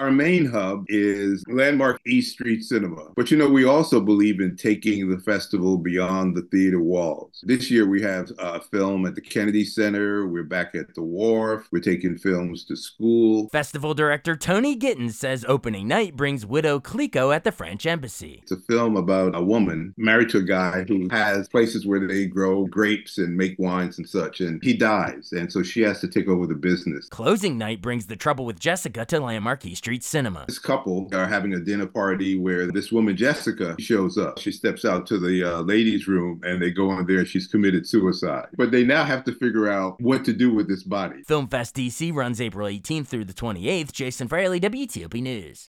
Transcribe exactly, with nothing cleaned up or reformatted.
Our main hub is Landmark East Street Cinema. But you know, we also believe in taking the festival beyond the theater walls. This year we have a film at the Kennedy Center. We're back at the Wharf. We're taking films to school. Festival director Tony Gittins says opening night brings Widow Clico at the French Embassy. It's a film about a woman married to a guy who has places where they grow grapes and make wines and such, and he dies, and so she has to take over the business. Closing night brings The Trouble with Jessica to Landmark East Street Cinema. This couple are having a dinner party where this woman, Jessica, shows up. She steps out to the uh, ladies' room, and they go in there, and she's committed suicide. But they now have to figure out what to do with this body. Film Fest D C runs April eighteenth through the twenty-eighth. Jason Fraley, W T O P News.